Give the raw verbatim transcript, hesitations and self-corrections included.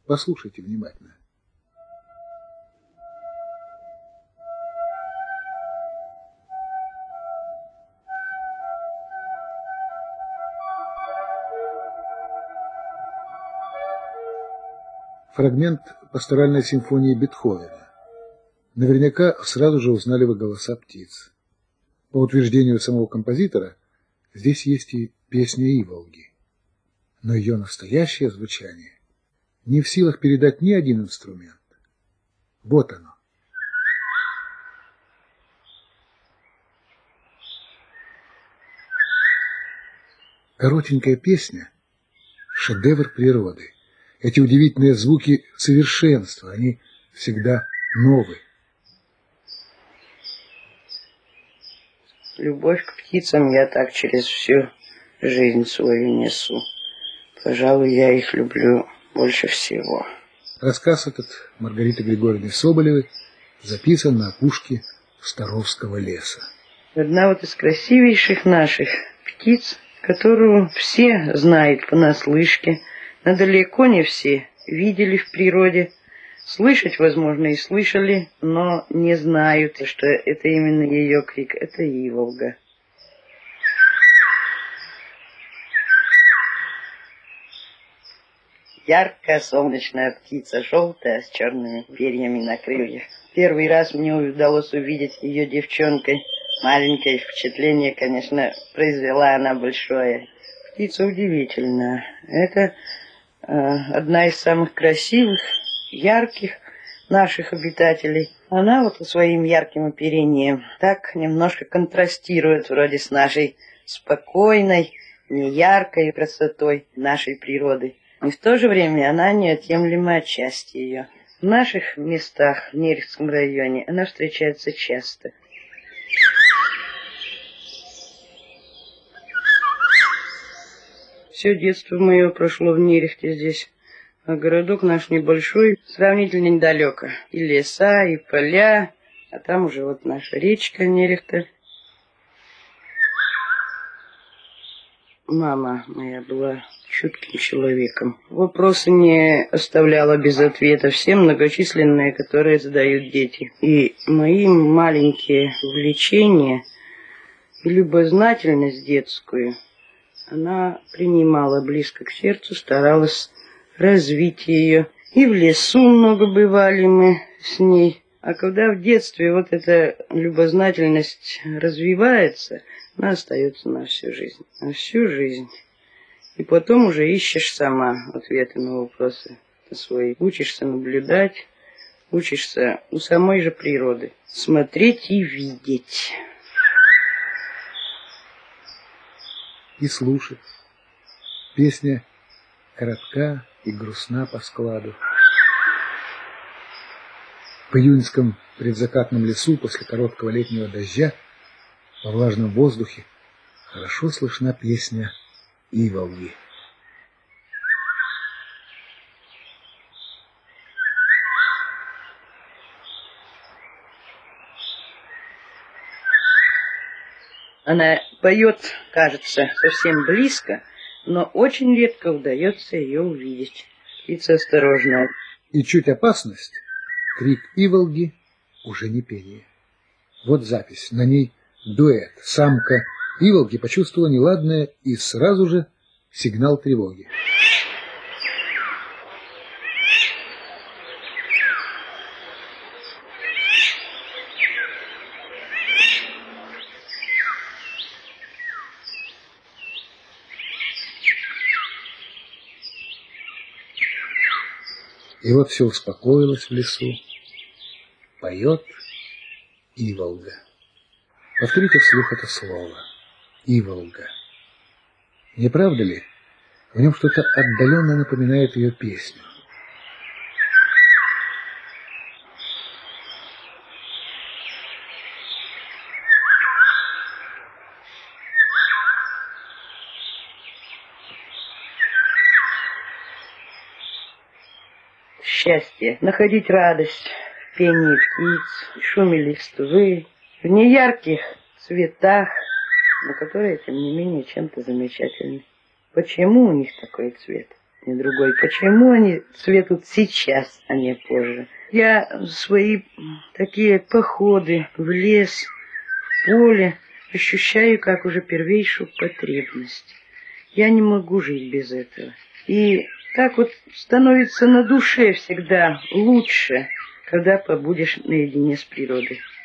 Послушайте внимательно. Фрагмент пасторальной симфонии Бетховена. Наверняка сразу же узнали вы голоса птиц. По утверждению самого композитора, здесь есть и песня Иволги. Но ее настоящее звучание не в силах передать ни один инструмент. Вот оно. Коротенькая песня – шедевр природы. Эти удивительные звуки совершенства, они всегда новые. Любовь к птицам я так через всю жизнь свою несу. Пожалуй, я их люблю больше всего. Рассказ этот Маргариты Григорьевны Соболевой записан на опушке Старовского леса. Одна вот из красивейших наших птиц, которую все знают понаслышке, но далеко не все видели в природе. Слышать, возможно, и слышали, но не знают, что это именно ее крик. Это Иволга. Яркая солнечная птица, желтая, с черными перьями на крыльях. Первый раз мне удалось увидеть ее девчонкой. Маленькое впечатление, конечно, произвела она большое. Птица удивительная. Это э, одна из самых красивых, ярких наших обитателей. Она вот своим ярким оперением так немножко контрастирует вроде с нашей спокойной, неяркой красотой нашей природы. И в то же время она неотъемлемая часть ее. В наших местах, в Нерехтском районе, она встречается часто. Все детство мое прошло в Нерехте здесь. А городок наш небольшой, сравнительно недалеко. И леса, и поля, а там уже вот наша речка Нерехта. Мама моя была чутким человеком. Вопросы не оставляла без ответа, все многочисленные, которые задают дети. И мои маленькие увлечения и любознательность детскую она принимала близко к сердцу, старалась развить ее. И в лесу много бывали мы с ней. А когда в детстве вот эта любознательность развивается, она остается на всю жизнь. На всю жизнь. И потом уже ищешь сама ответы на вопросы свои. Учишься наблюдать, учишься у самой же природы. Смотреть и видеть. И слушать. Песня коротка и грустна по складу. В июньском предзакатном лесу после короткого летнего дождя во влажном воздухе хорошо слышна песня Иволги. Она поет, кажется, совсем близко, но очень редко удается ее увидеть. Птица осторожная. И чуть опасность, крик Иволги уже не пение. Вот запись, на ней дуэт. Самка Иволги почувствовала неладное и сразу же сигнал тревоги. И вот все успокоилось в лесу. Поет Иволга. Повторите вслух это слово. Иволга. Не правда ли? В нем что-то отдаленно напоминает ее песню. Счастье, находить радость в пении птиц, в шуме листвы, в неярких цветах, но которые, тем не менее, чем-то замечательны. Почему у них такой цвет? и другой. Почему они цветут сейчас, а не позже? Я свои такие походы в лес, в поле ощущаю как уже первейшую потребность. Я не могу жить без этого. И так вот становится на душе всегда лучше, когда побудешь наедине с природой.